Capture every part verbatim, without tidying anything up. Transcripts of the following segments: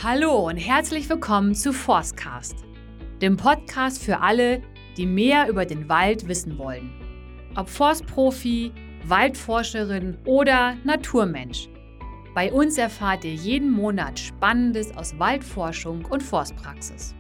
Hallo und herzlich willkommen zu Forstcast, dem Podcast für alle, die mehr über den Wald wissen wollen. Ob Forstprofi, Waldforscherin oder Naturmensch. Bei uns erfahrt ihr jeden Monat Spannendes aus Waldforschung und Forstpraxis.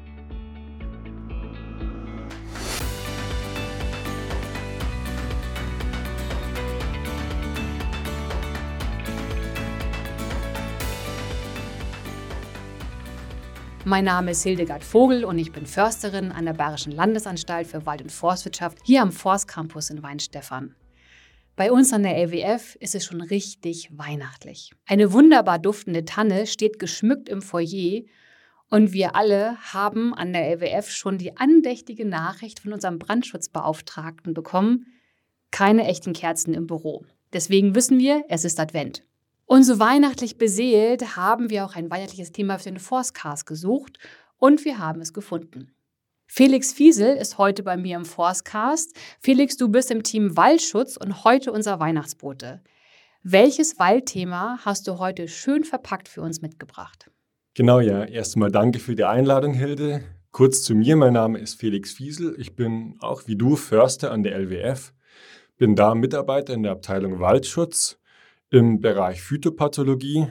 Mein Name ist Hildegard Vogel und ich bin Försterin an der Bayerischen Landesanstalt für Wald- und Forstwirtschaft hier am Forstcampus in Weihenstephan. Bei uns an der L W F ist es schon richtig weihnachtlich. Eine wunderbar duftende Tanne steht geschmückt im Foyer und wir alle haben an der L W F schon die andächtige Nachricht von unserem Brandschutzbeauftragten bekommen: keine echten Kerzen im Büro. Deswegen wissen wir, es ist Advent. Und so weihnachtlich beseelt haben wir auch ein weihnachtliches Thema für den Forstcast gesucht und wir haben es gefunden. Felix Fiesel ist heute bei mir im Forstcast. Felix, du bist im Team Waldschutz und heute unser Weihnachtsbote. Welches Waldthema hast du heute schön verpackt für uns mitgebracht? Genau, ja. Erstmal danke für die Einladung, Hilde. Kurz zu mir, mein Name ist Felix Fiesel. Ich bin auch wie du Förster an der L W F. Bin da Mitarbeiter in der Abteilung Waldschutz im Bereich Phytopathologie.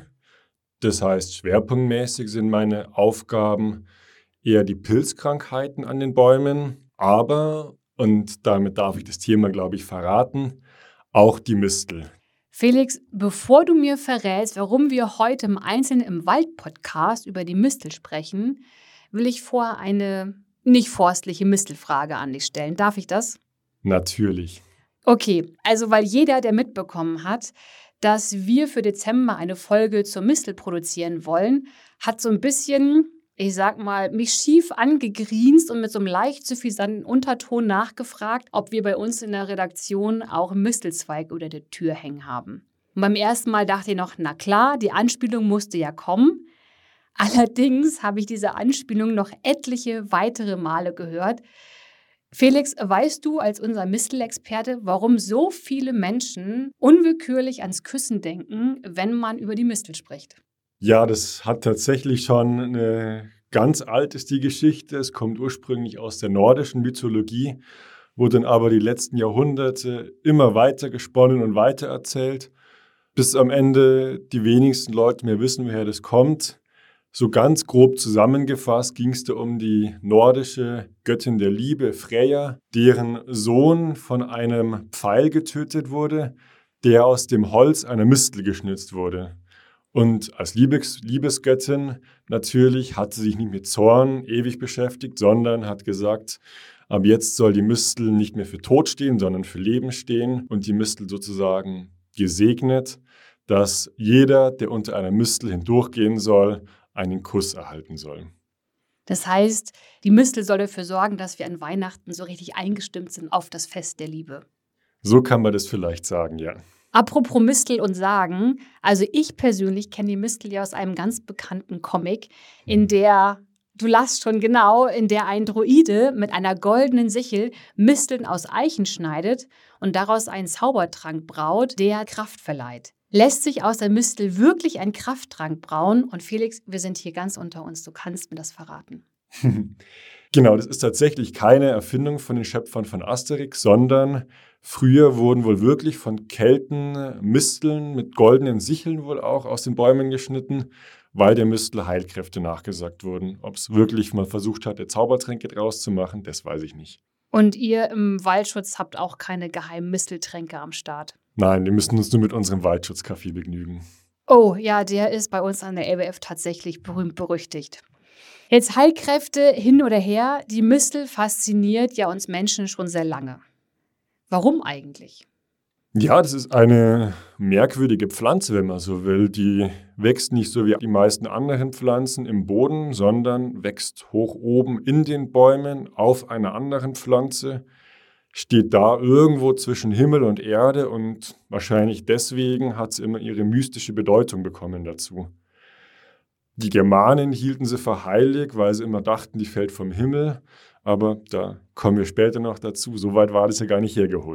Das heißt, schwerpunktmäßig sind meine Aufgaben eher die Pilzkrankheiten an den Bäumen, aber, und damit darf ich das Thema, glaube ich, verraten, auch die Mistel. Felix, bevor du mir verrätst, warum wir heute im Einzelnen im Wald-Podcast über die Mistel sprechen, will ich vorher eine nicht forstliche Mistelfrage an dich stellen. Darf ich das? Natürlich. Okay, also weil jeder, der mitbekommen hat, dass wir für Dezember eine Folge zur Mistel produzieren wollen, hat so ein bisschen, ich sag mal, mich schief angegrinst und mit so einem leicht suffisanten Unterton nachgefragt, ob wir bei uns in der Redaktion auch einen Mistelzweig über der Tür hängen haben. Und beim ersten Mal dachte ich noch, na klar, die Anspielung musste ja kommen. Allerdings habe ich diese Anspielung noch etliche weitere Male gehört. Felix, weißt du als unser Mistelexperte, warum so viele Menschen unwillkürlich ans Küssen denken, wenn man über die Mistel spricht? Ja, das hat tatsächlich schon eine ganz alt ist die Geschichte. Es kommt ursprünglich aus der nordischen Mythologie, wurde dann aber die letzten Jahrhunderte immer weiter gesponnen und weitererzählt, bis am Ende die wenigsten Leute mehr wissen, woher das kommt. So ganz grob zusammengefasst ging es da um die nordische Göttin der Liebe, Freya, deren Sohn von einem Pfeil getötet wurde, der aus dem Holz einer Mistel geschnitzt wurde. Und als Liebes- Liebesgöttin natürlich hat sie sich nicht mit Zorn ewig beschäftigt, sondern hat gesagt, ab jetzt soll die Mistel nicht mehr für tot stehen, sondern für Leben stehen und die Mistel sozusagen gesegnet, dass jeder, der unter einer Mistel hindurchgehen soll, einen Kuss erhalten soll. Das heißt, die Mistel soll dafür sorgen, dass wir an Weihnachten so richtig eingestimmt sind auf das Fest der Liebe. So kann man das vielleicht sagen, ja. Apropos Mistel und Sagen, also ich persönlich kenne die Mistel ja aus einem ganz bekannten Comic, in der, du lachst schon genau, in der ein Droide mit einer goldenen Sichel Misteln aus Eichen schneidet und daraus einen Zaubertrank braut, der Kraft verleiht. Lässt sich aus der Mistel wirklich ein Krafttrank brauen? Und Felix, wir sind hier ganz unter uns, du kannst mir das verraten. Genau, das ist tatsächlich keine Erfindung von den Schöpfern von Asterix, sondern früher wurden wohl wirklich von Kelten Misteln mit goldenen Sicheln wohl auch aus den Bäumen geschnitten, weil der Mistel Heilkräfte nachgesagt wurden. Ob es wirklich mal versucht hat, Zaubertränke draus zu machen, das weiß ich nicht. Und ihr im Waldschutz habt auch keine geheimen Misteltränke am Start? Nein, wir müssen uns nur mit unserem Waldschutzkaffee begnügen. Oh, ja, der ist bei uns an der L W F tatsächlich berühmt-berüchtigt. Jetzt Heilkräfte hin oder her, die Mistel fasziniert ja uns Menschen schon sehr lange. Warum eigentlich? Ja, das ist eine merkwürdige Pflanze, wenn man so will. Die wächst nicht so wie die meisten anderen Pflanzen im Boden, sondern wächst hoch oben in den Bäumen auf einer anderen Pflanze, steht da irgendwo zwischen Himmel und Erde und wahrscheinlich deswegen hat sie immer ihre mystische Bedeutung bekommen dazu. Die Germanen hielten sie für heilig, weil sie immer dachten, die fällt vom Himmel, aber da kommen wir später noch dazu. So weit war das ja gar nicht hergeholt.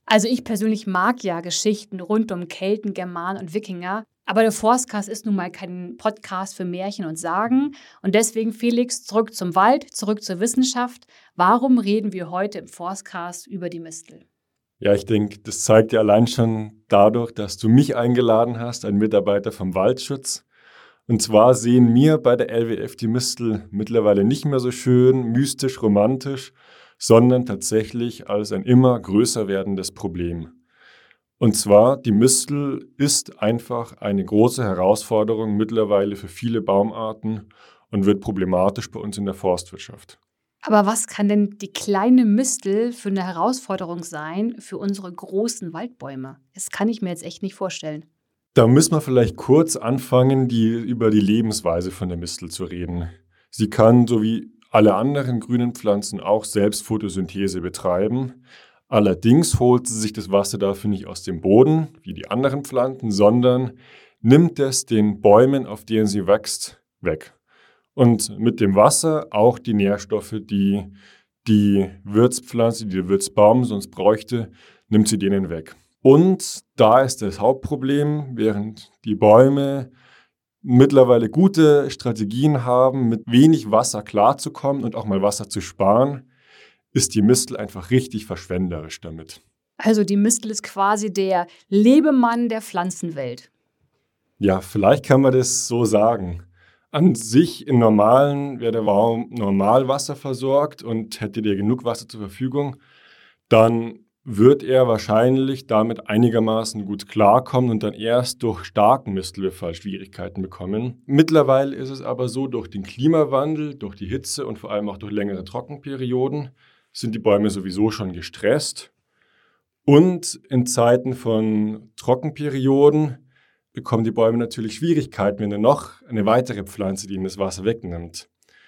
Also ich persönlich mag ja Geschichten rund um Kelten, Germanen und Wikinger, aber der Forstcast ist nun mal kein Podcast für Märchen und Sagen. Und deswegen, Felix, zurück zum Wald, zurück zur Wissenschaft. Warum reden wir heute im Forstcast über die Mistel? Ja, ich denke, das zeigt ja allein schon dadurch, dass du mich eingeladen hast, ein Mitarbeiter vom Waldschutz. Und zwar sehen wir bei der L W F die Mistel mittlerweile nicht mehr so schön, mystisch, romantisch, sondern tatsächlich als ein immer größer werdendes Problem. Und zwar, die Mistel ist einfach eine große Herausforderung mittlerweile für viele Baumarten und wird problematisch bei uns in der Forstwirtschaft. Aber was kann denn die kleine Mistel für eine Herausforderung sein für unsere großen Waldbäume? Das kann ich mir jetzt echt nicht vorstellen. Da müssen wir vielleicht kurz anfangen, die, über die Lebensweise von der Mistel zu reden. Sie kann, so wie alle anderen grünen Pflanzen, auch selbst Photosynthese betreiben. Allerdings holt sie sich das Wasser dafür nicht aus dem Boden, wie die anderen Pflanzen, sondern nimmt es den Bäumen, auf denen sie wächst, weg. Und mit dem Wasser auch die Nährstoffe, die die Wirtspflanze, die der Wirtsbaum sonst bräuchte, nimmt sie denen weg. Und da ist das Hauptproblem, während die Bäume mittlerweile gute Strategien haben, mit wenig Wasser klarzukommen und auch mal Wasser zu sparen, ist die Mistel einfach richtig verschwenderisch damit. Also die Mistel ist quasi der Lebemann der Pflanzenwelt. Ja, vielleicht kann man das so sagen. An sich im Normalen wäre der Baum normal Wasser versorgt und hätte der genug Wasser zur Verfügung, dann wird er wahrscheinlich damit einigermaßen gut klarkommen und dann erst durch starken Mistelbefall Schwierigkeiten bekommen. Mittlerweile ist es aber so, durch den Klimawandel, durch die Hitze und vor allem auch durch längere Trockenperioden sind die Bäume sowieso schon gestresst. Und in Zeiten von Trockenperioden bekommen die Bäume natürlich Schwierigkeiten, wenn er noch eine weitere Pflanze, die ihnen das Wasser wegnimmt.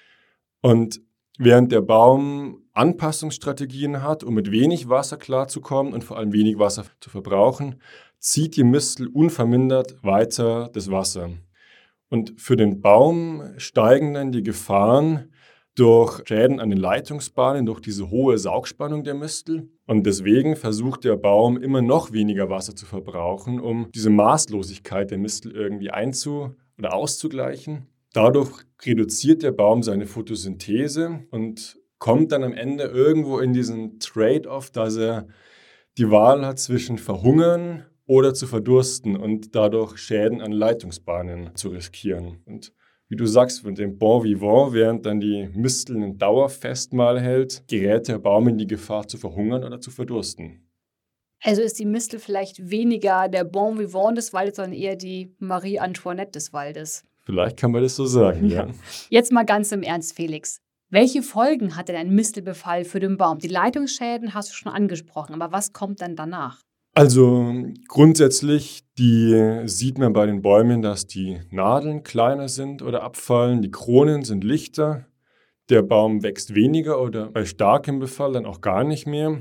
Und während der Baum Anpassungsstrategien hat, um mit wenig Wasser klarzukommen und vor allem wenig Wasser zu verbrauchen, zieht die Mistel unvermindert weiter das Wasser. Und für den Baum steigen dann die Gefahren durch Schäden an den Leitungsbahnen, durch diese hohe Saugspannung der Mistel. Und deswegen versucht der Baum immer noch weniger Wasser zu verbrauchen, um diese Maßlosigkeit der Mistel irgendwie einzu- oder auszugleichen. Dadurch reduziert der Baum seine Photosynthese und kommt dann am Ende irgendwo in diesen Trade-off, dass er die Wahl hat zwischen verhungern oder zu verdursten und dadurch Schäden an Leitungsbahnen zu riskieren. Und wie du sagst, mit dem Bon Vivant, während dann die Mistel ein Dauerfestmahl hält, gerät der Baum in die Gefahr zu verhungern oder zu verdursten. Also ist die Mistel vielleicht weniger der Bon Vivant des Waldes, sondern eher die Marie Antoinette des Waldes. Vielleicht kann man das so sagen, ja. Jetzt mal ganz im Ernst, Felix. Welche Folgen hat denn ein Mistelbefall für den Baum? Die Leitungsschäden hast du schon angesprochen, aber was kommt dann danach? Also grundsätzlich, die sieht man bei den Bäumen, dass die Nadeln kleiner sind oder abfallen, die Kronen sind lichter, der Baum wächst weniger oder bei starkem Befall dann auch gar nicht mehr.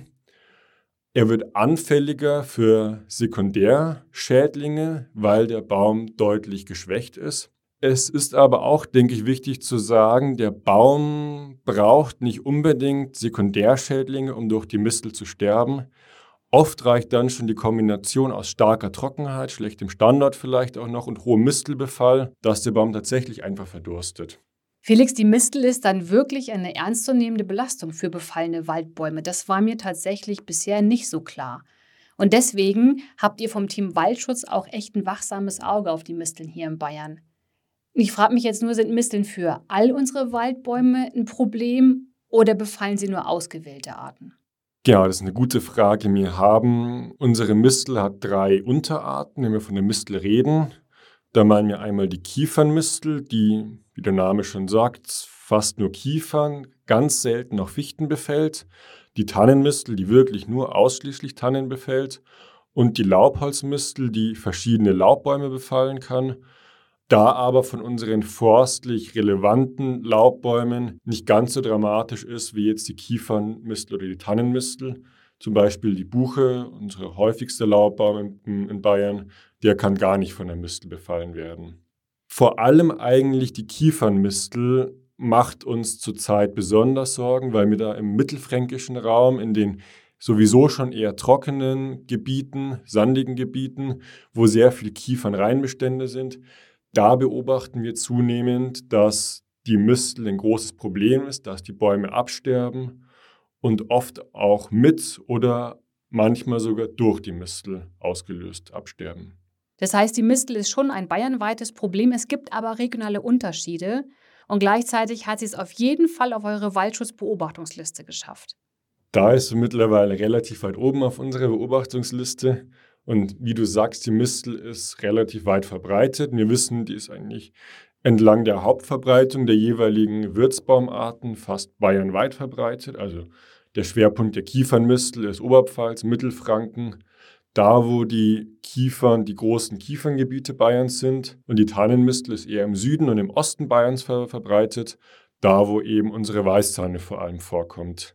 Er wird anfälliger für Sekundärschädlinge, weil der Baum deutlich geschwächt ist. Es ist aber auch, denke ich, wichtig zu sagen, der Baum braucht nicht unbedingt Sekundärschädlinge, um durch die Mistel zu sterben. Oft reicht dann schon die Kombination aus starker Trockenheit, schlechtem Standort vielleicht auch noch und hohem Mistelbefall, dass der Baum tatsächlich einfach verdurstet. Felix, die Mistel ist dann wirklich eine ernstzunehmende Belastung für befallene Waldbäume. Das war mir tatsächlich bisher nicht so klar. Und deswegen habt ihr vom Team Waldschutz auch echt ein wachsames Auge auf die Misteln hier in Bayern. Ich frage mich jetzt nur, sind Misteln für all unsere Waldbäume ein Problem oder befallen sie nur ausgewählte Arten? Ja, das ist eine gute Frage. Wir haben, unsere Mistel hat drei Unterarten, wenn wir von der Mistel reden. Da meinen wir einmal die Kiefernmistel, die, wie der Name schon sagt, fast nur Kiefern, ganz selten auch Fichten befällt. Die Tannenmistel, die wirklich nur ausschließlich Tannen befällt. Und die Laubholzmistel, die verschiedene Laubbäume befallen kann. Da aber von unseren forstlich relevanten Laubbäumen nicht ganz so dramatisch ist wie jetzt die Kiefernmistel oder die Tannenmistel. Zum Beispiel die Buche, unsere häufigste Laubbaum in, in Bayern, der kann gar nicht von der Mistel befallen werden. Vor allem eigentlich die Kiefernmistel macht uns zurzeit besonders Sorgen, weil wir da im mittelfränkischen Raum in den sowieso schon eher trockenen Gebieten, sandigen Gebieten, wo sehr viel Kiefernreinbestände sind. Da beobachten wir zunehmend, dass die Mistel ein großes Problem ist, dass die Bäume absterben und oft auch mit oder manchmal sogar durch die Mistel ausgelöst absterben. Das heißt, die Mistel ist schon ein bayernweites Problem. Es gibt aber regionale Unterschiede. Und gleichzeitig hat sie es auf jeden Fall auf eure Waldschutzbeobachtungsliste geschafft. Da ist sie mittlerweile relativ weit oben auf unserer Beobachtungsliste. Und wie du sagst, die Mistel ist relativ weit verbreitet. Wir wissen, die ist eigentlich entlang der Hauptverbreitung der jeweiligen Wirtsbaumarten fast bayernweit verbreitet. Also der Schwerpunkt der Kiefernmistel ist Oberpfalz, Mittelfranken, da wo die Kiefern, die großen Kieferngebiete Bayerns sind. Und die Tannenmistel ist eher im Süden und im Osten Bayerns ver- verbreitet, da wo eben unsere Weißtanne vor allem vorkommt.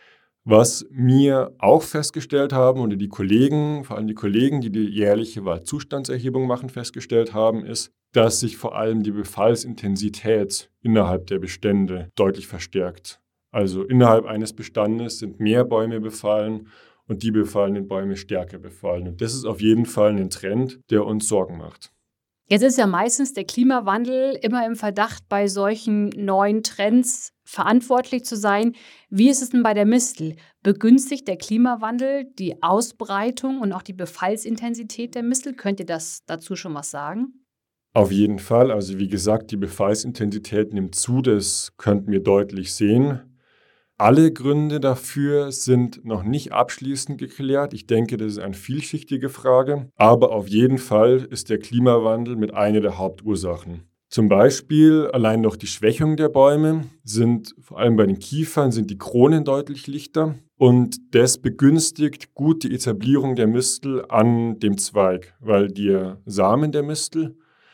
Was wir auch festgestellt haben oder die Kollegen, vor allem die Kollegen, die die jährliche Waldzustandserhebung machen, festgestellt haben, ist, dass sich vor allem die Befallsintensität innerhalb der Bestände deutlich verstärkt. Also innerhalb eines Bestandes sind mehr Bäume befallen und die befallenen Bäume stärker befallen. Und das ist auf jeden Fall ein Trend, der uns Sorgen macht. Jetzt ist ja meistens der Klimawandel immer im Verdacht, bei solchen neuen Trends verantwortlich zu sein. Wie ist es denn bei der Mistel? Begünstigt der Klimawandel die Ausbreitung und auch die Befallsintensität der Mistel? Könnt ihr das dazu schon was sagen? Auf jeden Fall. Also wie gesagt, die Befallsintensität nimmt zu, das könnten wir deutlich sehen. Alle Gründe dafür sind noch nicht abschließend geklärt. Ich denke, das ist eine vielschichtige Frage. Aber auf jeden Fall ist der Klimawandel mit einer der Hauptursachen. Zum Beispiel allein durch die Schwächung der Bäume sind, vor allem bei den Kiefern, sind die Kronen deutlich lichter. Und das begünstigt gut die Etablierung der Mistel an dem Zweig, weil der Samen der Mistel,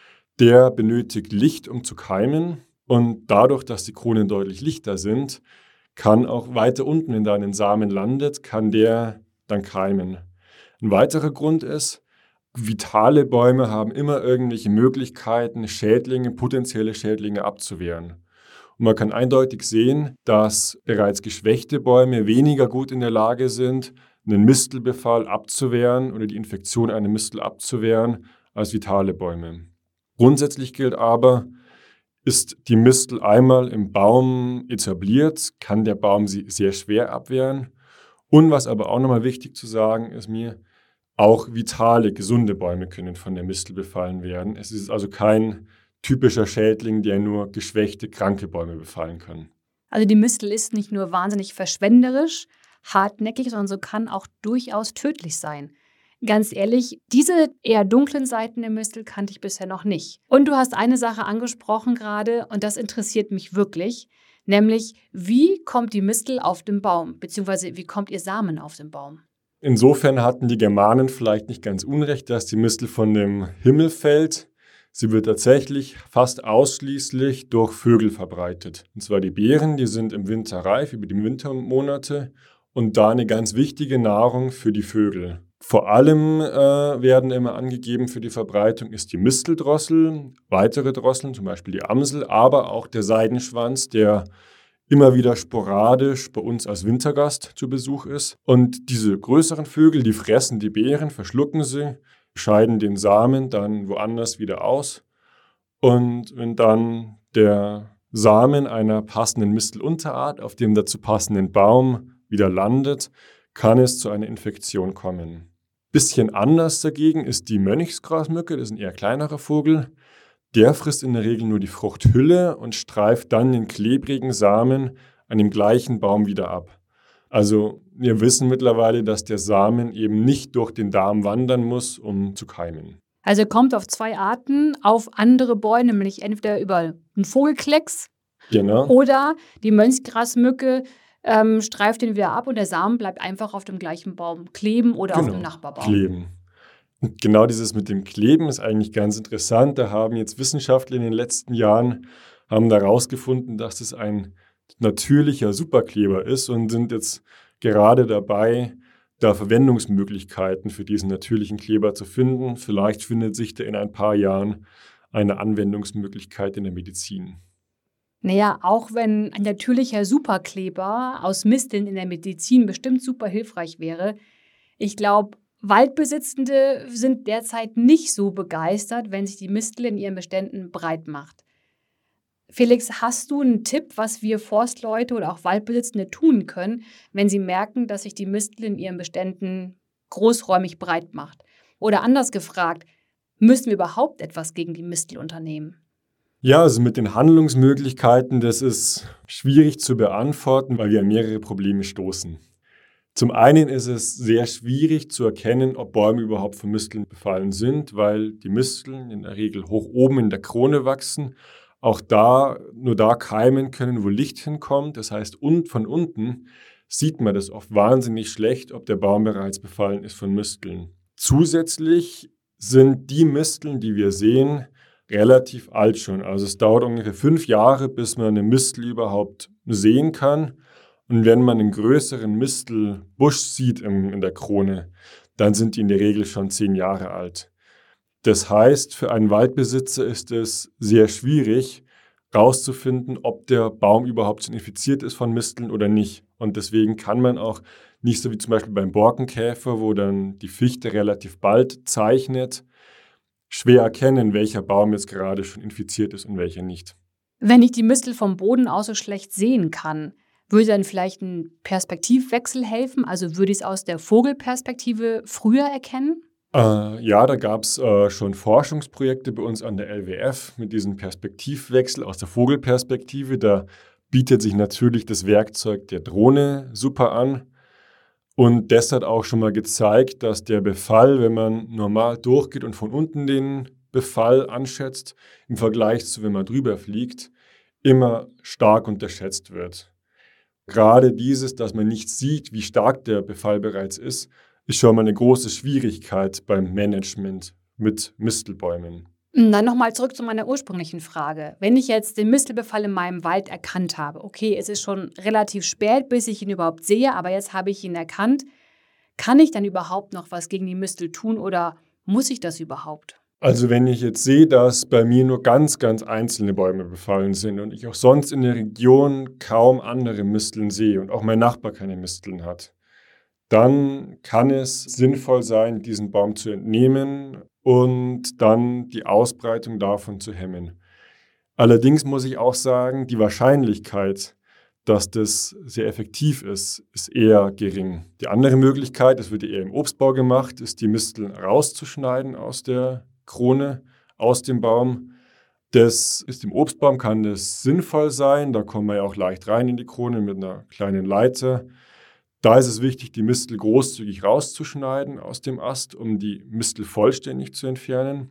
der benötigt Licht, um zu keimen. Und dadurch, dass die Kronen deutlich lichter sind, kann auch weiter unten, wenn da ein Samen landet, kann der dann keimen. Ein weiterer Grund ist, vitale Bäume haben immer irgendwelche Möglichkeiten, Schädlinge, potenzielle Schädlinge abzuwehren. Und man kann eindeutig sehen, dass bereits geschwächte Bäume weniger gut in der Lage sind, einen Mistelbefall abzuwehren oder die Infektion einer Mistel abzuwehren, als vitale Bäume. Grundsätzlich gilt aber, ist die Mistel einmal im Baum etabliert, kann der Baum sie sehr schwer abwehren. Und was aber auch nochmal wichtig zu sagen ist mir, auch vitale, gesunde Bäume können von der Mistel befallen werden. Es ist also kein typischer Schädling, der nur geschwächte, kranke Bäume befallen kann. Also die Mistel ist nicht nur wahnsinnig verschwenderisch, hartnäckig, sondern so kann auch durchaus tödlich sein. Ganz ehrlich, diese eher dunklen Seiten der Mistel kannte ich bisher noch nicht. Und du hast eine Sache angesprochen gerade und das interessiert mich wirklich, nämlich wie kommt die Mistel auf den Baum, beziehungsweise wie kommt ihr Samen auf den Baum? Insofern hatten die Germanen vielleicht nicht ganz unrecht, dass die Mistel von dem Himmel fällt. Sie wird tatsächlich fast ausschließlich durch Vögel verbreitet. Und zwar die Beeren, die sind im Winter reif, über die Wintermonate und da eine ganz wichtige Nahrung für die Vögel. Vor allem äh, werden immer angegeben für die Verbreitung ist die Misteldrossel, weitere Drosseln, zum Beispiel die Amsel, aber auch der Seidenschwanz, der immer wieder sporadisch bei uns als Wintergast zu Besuch ist. Und diese größeren Vögel, die fressen die Beeren, verschlucken sie, scheiden den Samen dann woanders wieder aus. Und wenn dann der Samen einer passenden Mistelunterart auf dem dazu passenden Baum wieder landet, kann es zu einer Infektion kommen. Bisschen anders dagegen ist die Mönchsgrasmücke, das ist ein eher kleinerer Vogel. Der frisst in der Regel nur die Fruchthülle und streift dann den klebrigen Samen an dem gleichen Baum wieder ab. Also wir wissen mittlerweile, dass der Samen eben nicht durch den Darm wandern muss, um zu keimen. Also er kommt auf zwei Arten auf andere Bäume, nämlich entweder über einen Vogelklecks Genau. oder die Mönchsgrasmücke ähm, streift den wieder ab und der Samen bleibt einfach auf dem gleichen Baum kleben oder genau. auf dem Nachbarbaum. Kleben. Und genau dieses mit dem Kleben ist eigentlich ganz interessant. Da haben jetzt Wissenschaftler in den letzten Jahren haben da herausgefunden, dass es ein natürlicher Superkleber ist und sind jetzt gerade dabei, da Verwendungsmöglichkeiten für diesen natürlichen Kleber zu finden. Vielleicht findet sich da in ein paar Jahren eine Anwendungsmöglichkeit in der Medizin. Naja, auch wenn ein natürlicher Superkleber aus Misteln in der Medizin bestimmt super hilfreich wäre, ich glaube, Waldbesitzende sind derzeit nicht so begeistert, wenn sich die Mistel in ihren Beständen breit macht. Felix, hast du einen Tipp, was wir Forstleute oder auch Waldbesitzende tun können, wenn sie merken, dass sich die Mistel in ihren Beständen großräumig breit macht? Oder anders gefragt, müssen wir überhaupt etwas gegen die Mistel unternehmen? Ja, also mit den Handlungsmöglichkeiten, das ist schwierig zu beantworten, weil wir an mehrere Probleme stoßen. Zum einen ist es sehr schwierig zu erkennen, ob Bäume überhaupt von Misteln befallen sind, weil die Misteln in der Regel hoch oben in der Krone wachsen, auch da nur da keimen können, wo Licht hinkommt. Das heißt, und von unten sieht man das oft wahnsinnig schlecht, ob der Baum bereits befallen ist von Misteln. Zusätzlich sind die Misteln, die wir sehen, relativ alt schon. Also es dauert ungefähr fünf Jahre, bis man eine Mistel überhaupt sehen kann. Und wenn man einen größeren Mistelbusch sieht in, in der Krone, dann sind die in der Regel schon zehn Jahre alt. Das heißt, für einen Waldbesitzer ist es sehr schwierig, herauszufinden, ob der Baum überhaupt schon infiziert ist von Misteln oder nicht. Und deswegen kann man auch nicht so wie zum Beispiel beim Borkenkäfer, wo dann die Fichte relativ bald zeichnet, schwer erkennen, welcher Baum jetzt gerade schon infiziert ist und welcher nicht. Wenn ich die Mistel vom Boden aus so schlecht sehen kann, würde dann vielleicht ein Perspektivwechsel helfen? Also würde ich es aus der Vogelperspektive früher erkennen? Äh, ja, da gab es äh, schon Forschungsprojekte bei uns an der L W F mit diesem Perspektivwechsel aus der Vogelperspektive. Da bietet sich natürlich das Werkzeug der Drohne super an. Und das hat auch schon mal gezeigt, dass der Befall, wenn man normal durchgeht und von unten den Befall anschätzt, im Vergleich zu, wenn man drüber fliegt, immer stark unterschätzt wird. Gerade dieses, dass man nicht sieht, wie stark der Befall bereits ist, ist schon mal eine große Schwierigkeit beim Management mit Mistelbäumen. Dann nochmal zurück zu meiner ursprünglichen Frage. Wenn ich jetzt den Mistelbefall in meinem Wald erkannt habe, okay, es ist schon relativ spät, bis ich ihn überhaupt sehe, aber jetzt habe ich ihn erkannt, kann ich dann überhaupt noch was gegen die Mistel tun oder muss ich das überhaupt? Also wenn ich jetzt sehe, dass bei mir nur ganz, ganz einzelne Bäume befallen sind und ich auch sonst in der Region kaum andere Misteln sehe und auch mein Nachbar keine Misteln hat, dann kann es sinnvoll sein, diesen Baum zu entnehmen und dann die Ausbreitung davon zu hemmen. Allerdings muss ich auch sagen, die Wahrscheinlichkeit, dass das sehr effektiv ist, ist eher gering. Die andere Möglichkeit, das wird eher im Obstbau gemacht, ist die Misteln rauszuschneiden aus der Krone, aus dem Baum. Das ist im Obstbaum, kann das sinnvoll sein, da kommen wir ja auch leicht rein in die Krone mit einer kleinen Leiter. Da ist es wichtig, die Mistel großzügig rauszuschneiden aus dem Ast, um die Mistel vollständig zu entfernen.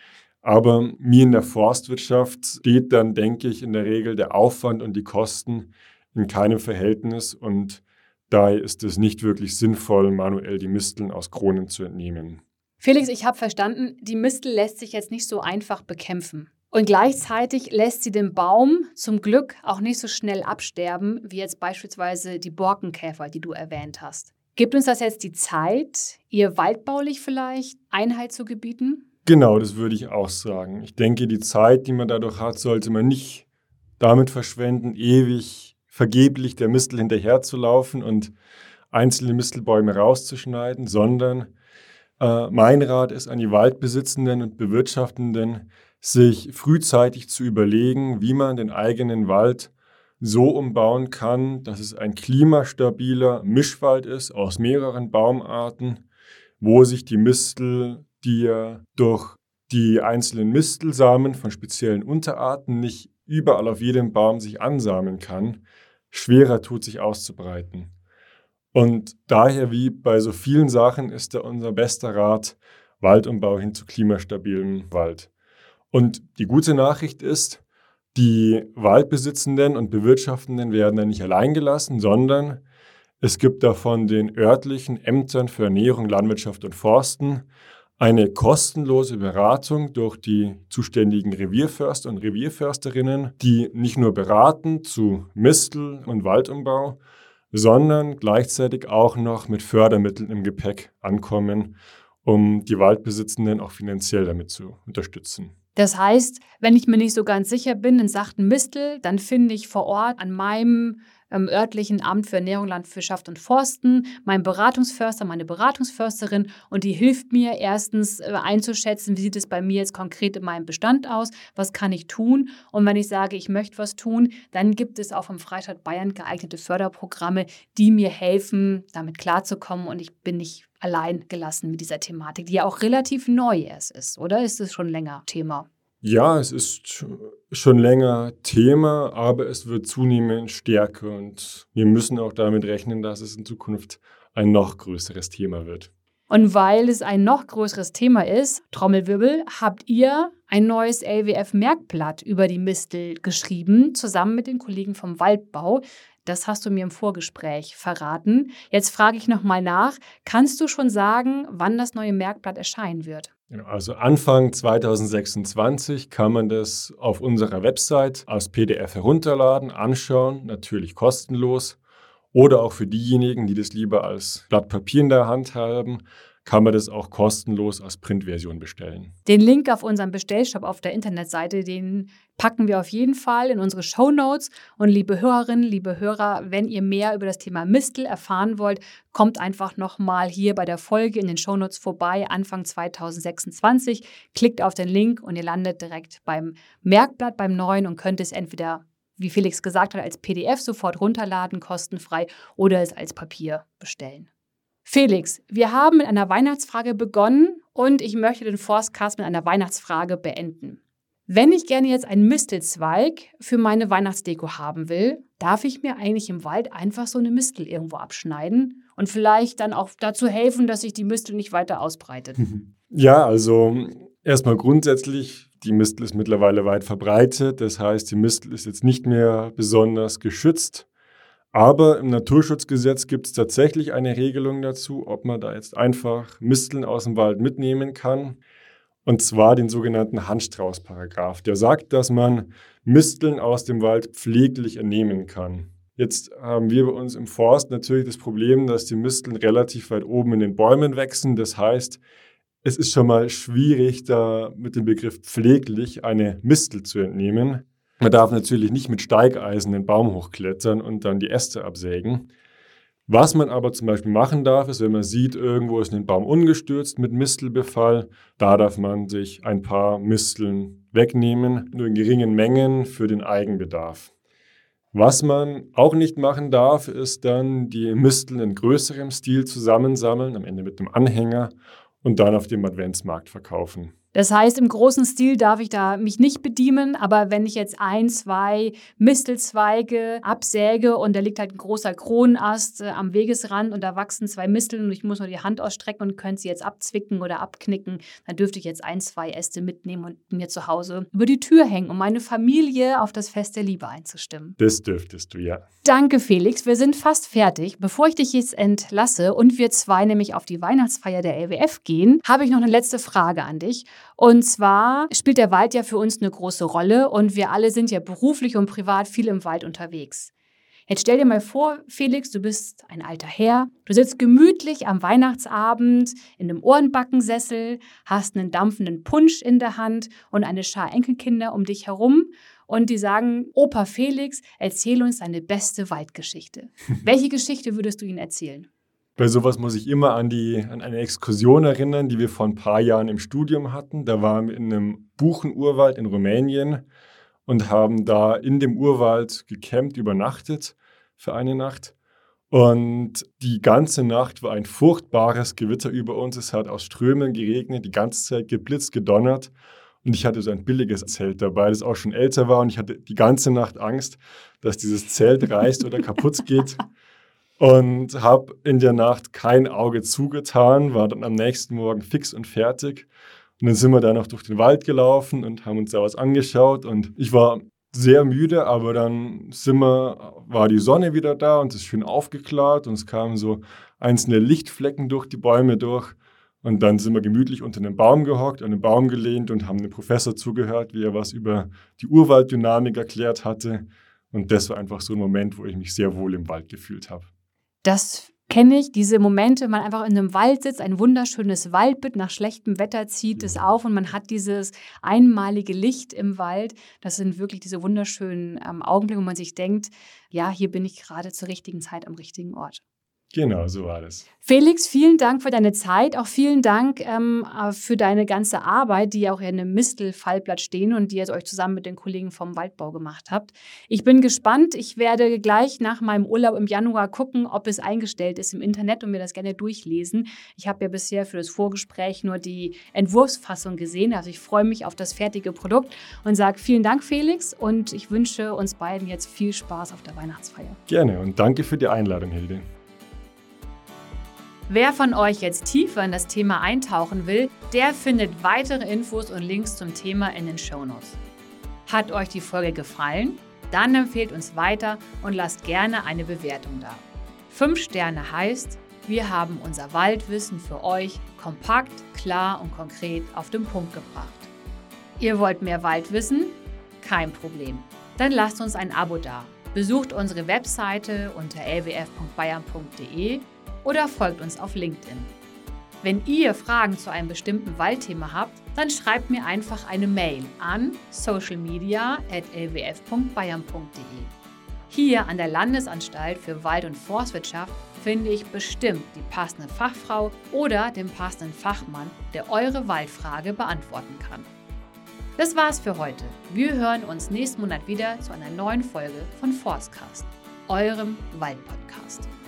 Aber mir in der Forstwirtschaft steht dann, denke ich, in der Regel der Aufwand und die Kosten in keinem Verhältnis und daher ist es nicht wirklich sinnvoll, manuell die Misteln aus Kronen zu entnehmen. Felix, ich habe verstanden, die Mistel lässt sich jetzt nicht so einfach bekämpfen. Und gleichzeitig lässt sie den Baum zum Glück auch nicht so schnell absterben, wie jetzt beispielsweise die Borkenkäfer, die du erwähnt hast. Gibt uns das jetzt die Zeit, ihr waldbaulich vielleicht Einhalt zu gebieten? Genau, das würde ich auch sagen. Ich denke, die Zeit, die man dadurch hat, sollte man nicht damit verschwenden, ewig vergeblich der Mistel hinterherzulaufen und einzelne Mistelbäume rauszuschneiden, sondern äh, mein Rat ist an die Waldbesitzenden und Bewirtschaftenden, sich frühzeitig zu überlegen, wie man den eigenen Wald so umbauen kann, dass es ein klimastabiler Mischwald ist aus mehreren Baumarten, wo sich die Mistel, die ja durch die einzelnen Mistelsamen von speziellen Unterarten nicht überall auf jedem Baum sich ansamen kann, schwerer tut, sich auszubreiten. Und daher, wie bei so vielen Sachen, ist da unser bester Rat Waldumbau hin zu klimastabilem Wald. Und die gute Nachricht ist, die Waldbesitzenden und Bewirtschaftenden werden da nicht allein gelassen, sondern es gibt da von den örtlichen Ämtern für Ernährung, Landwirtschaft und Forsten eine kostenlose Beratung durch die zuständigen Revierförster und Revierförsterinnen, die nicht nur beraten zu Mistel- und Waldumbau, sondern gleichzeitig auch noch mit Fördermitteln im Gepäck ankommen, um die Waldbesitzenden auch finanziell damit zu unterstützen. Das heißt, wenn ich mir nicht so ganz sicher bin, in Sachen Mistel, dann finde ich vor Ort an meinem ähm, örtlichen Amt für Ernährung, Landwirtschaft und Forsten meinen Beratungsförster, meine Beratungsförsterin und die hilft mir erstens äh, einzuschätzen, wie sieht es bei mir jetzt konkret in meinem Bestand aus, was kann ich tun und wenn ich sage, ich möchte was tun, dann gibt es auch vom Freistaat Bayern geeignete Förderprogramme, die mir helfen, damit klarzukommen und ich bin nicht allein gelassen mit dieser Thematik, die ja auch relativ neu erst ist, oder ist es schon länger Thema? Ja, es ist schon länger Thema, aber es wird zunehmend stärker und wir müssen auch damit rechnen, dass es in Zukunft ein noch größeres Thema wird. Und weil es ein noch größeres Thema ist, Trommelwirbel, habt ihr ein neues L W F-Merkblatt über die Mistel geschrieben, zusammen mit den Kollegen vom Waldbau. Das hast du mir im Vorgespräch verraten. Jetzt frage ich nochmal nach. Kannst du schon sagen, wann das neue Merkblatt erscheinen wird? Also Anfang zwanzig sechsundzwanzig kann man das auf unserer Website als P D F herunterladen, anschauen, natürlich kostenlos. Oder auch für diejenigen, die das lieber als Blatt Papier in der Hand haben, kann man das auch kostenlos als Printversion bestellen. Den Link auf unserem Bestellshop auf der Internetseite, den packen wir auf jeden Fall in unsere Shownotes. Und liebe Hörerinnen, liebe Hörer, wenn ihr mehr über das Thema Mistel erfahren wollt, kommt einfach nochmal hier bei der Folge in den Shownotes vorbei, Anfang zwanzig sechsundzwanzig. Klickt auf den Link und ihr landet direkt beim Merkblatt, beim neuen und könnt es entweder, wie Felix gesagt hat, als P D F sofort runterladen, kostenfrei, oder es als Papier bestellen. Felix, wir haben mit einer Weihnachtsfrage begonnen und ich möchte den Forstcast mit einer Weihnachtsfrage beenden. Wenn ich gerne jetzt einen Mistelzweig für meine Weihnachtsdeko haben will, darf ich mir eigentlich im Wald einfach so eine Mistel irgendwo abschneiden und vielleicht dann auch dazu helfen, dass sich die Mistel nicht weiter ausbreitet? Ja, also erstmal grundsätzlich, die Mistel ist mittlerweile weit verbreitet. Das heißt, die Mistel ist jetzt nicht mehr besonders geschützt. Aber im Naturschutzgesetz gibt es tatsächlich eine Regelung dazu, ob man da jetzt einfach Misteln aus dem Wald mitnehmen kann. Und zwar den sogenannten Handstrauß-Paragraph. Der sagt, dass man Misteln aus dem Wald pfleglich entnehmen kann. Jetzt haben wir bei uns im Forst natürlich das Problem, dass die Misteln relativ weit oben in den Bäumen wachsen. Das heißt, es ist schon mal schwierig, da mit dem Begriff pfleglich eine Mistel zu entnehmen. Man darf natürlich nicht mit Steigeisen den Baum hochklettern und dann die Äste absägen. Was man aber zum Beispiel machen darf, ist, wenn man sieht, irgendwo ist ein Baum ungestürzt mit Mistelbefall, da darf man sich ein paar Misteln wegnehmen, nur in geringen Mengen für den Eigenbedarf. Was man auch nicht machen darf, ist dann die Misteln in größerem Stil zusammensammeln, am Ende mit einem Anhänger und dann auf dem Adventsmarkt verkaufen. Das heißt, im großen Stil darf ich da mich nicht bedienen, aber wenn ich jetzt ein, zwei Mistelzweige absäge und da liegt halt ein großer Kronenast äh, am Wegesrand und da wachsen zwei Misteln und ich muss nur die Hand ausstrecken und könnte sie jetzt abzwicken oder abknicken, dann dürfte ich jetzt ein, zwei Äste mitnehmen und mir zu Hause über die Tür hängen, um meine Familie auf das Fest der Liebe einzustimmen. Das dürftest du, ja. Danke, Felix. Wir sind fast fertig. Bevor ich dich jetzt entlasse und wir zwei nämlich auf die Weihnachtsfeier der L W F gehen, habe ich noch eine letzte Frage an dich. Und zwar spielt der Wald ja für uns eine große Rolle und wir alle sind ja beruflich und privat viel im Wald unterwegs. Jetzt stell dir mal vor, Felix, du bist ein alter Herr, du sitzt gemütlich am Weihnachtsabend in einem Ohrenbackensessel, hast einen dampfenden Punsch in der Hand und eine Schar Enkelkinder um dich herum und die sagen, Opa Felix, erzähl uns deine beste Waldgeschichte. Welche Geschichte würdest du ihnen erzählen? Bei sowas muss ich immer an, die, an eine Exkursion erinnern, die wir vor ein paar Jahren im Studium hatten. Da waren wir in einem Buchenurwald in Rumänien und haben da in dem Urwald gecampt, übernachtet für eine Nacht. Und die ganze Nacht war ein furchtbares Gewitter über uns. Es hat aus Strömen geregnet, die ganze Zeit geblitzt, gedonnert. Und ich hatte so ein billiges Zelt dabei, das auch schon älter war. Und ich hatte die ganze Nacht Angst, dass dieses Zelt reißt oder kaputt geht. Und habe in der Nacht kein Auge zugetan, war dann am nächsten Morgen fix und fertig. Und dann sind wir da noch durch den Wald gelaufen und haben uns da was angeschaut. Und ich war sehr müde, aber dann sind wir, war die Sonne wieder da und es ist schön aufgeklärt. Und es kamen so einzelne Lichtflecken durch die Bäume durch. Und dann sind wir gemütlich unter einem Baum gehockt, an den Baum gelehnt und haben dem Professor zugehört, wie er was über die Urwalddynamik erklärt hatte. Und das war einfach so ein Moment, wo ich mich sehr wohl im Wald gefühlt habe. Das kenne ich diese Momente, wenn man einfach in einem Wald sitzt, ein wunderschönes Waldbild, nach schlechtem Wetter zieht es auf und man hat dieses einmalige Licht im Wald. Das sind wirklich diese wunderschönen ähm, Augenblicke, wo man sich denkt, ja, hier bin ich gerade zur richtigen Zeit am richtigen Ort. Genau, so war das. Felix, vielen Dank für deine Zeit. Auch vielen Dank ähm, für deine ganze Arbeit, die auch in einem Mistel-Fallblatt stehen und die ihr euch zusammen mit den Kollegen vom Waldbau gemacht habt. Ich bin gespannt. Ich werde gleich nach meinem Urlaub im Januar gucken, ob es eingestellt ist im Internet und mir das gerne durchlesen. Ich habe ja bisher für das Vorgespräch nur die Entwurfsfassung gesehen. Also ich freue mich auf das fertige Produkt und sage vielen Dank, Felix. Und ich wünsche uns beiden jetzt viel Spaß auf der Weihnachtsfeier. Gerne und danke für die Einladung, Hilde. Wer von euch jetzt tiefer in das Thema eintauchen will, der findet weitere Infos und Links zum Thema in den Shownotes. Hat euch die Folge gefallen? Dann empfehlt uns weiter und lasst gerne eine Bewertung da. Fünf Sterne heißt, wir haben unser Waldwissen für euch kompakt, klar und konkret auf den Punkt gebracht. Ihr wollt mehr Waldwissen? Kein Problem. Dann lasst uns ein Abo da. Besucht unsere Webseite unter l w f punkt bayern punkt d e oder folgt uns auf LinkedIn. Wenn ihr Fragen zu einem bestimmten Waldthema habt, dann schreibt mir einfach eine Mail an socialmedia at l w f punkt bayern punkt d e. Hier an der Landesanstalt für Wald- und Forstwirtschaft finde ich bestimmt die passende Fachfrau oder den passenden Fachmann, der eure Waldfrage beantworten kann. Das war's für heute. Wir hören uns nächsten Monat wieder zu einer neuen Folge von Forstcast, eurem Waldpodcast.